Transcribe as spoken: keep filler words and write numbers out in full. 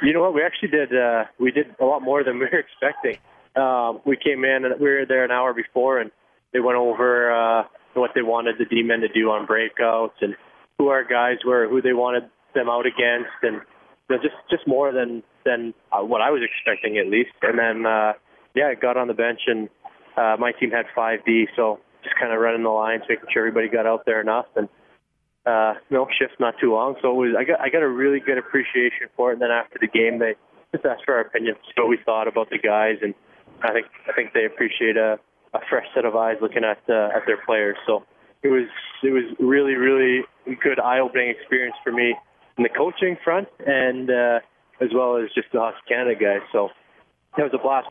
You know what? We actually did. Uh, we did a lot more than we were expecting. Um, we came in and we were there an hour before, and they went over uh, what they wanted the D-men to do on breakouts and who our guys were, who they wanted them out against, and you know, just just more than than uh, what I was expecting at least. And then uh, yeah, I got on the bench, and uh, my team had five D, so just kind of running the lines, making sure everybody got out there enough, and uh, no shift not too long. So it was, I got I got a really good appreciation for it. And then after the game, they just asked for our opinions, what we thought about the guys, and I think I think they appreciate a, a fresh set of eyes looking at uh, at their players. So it was it was really really good eye-opening experience for me in the coaching front, and uh, as well as just the Hockey Canada guys. So it was a blast.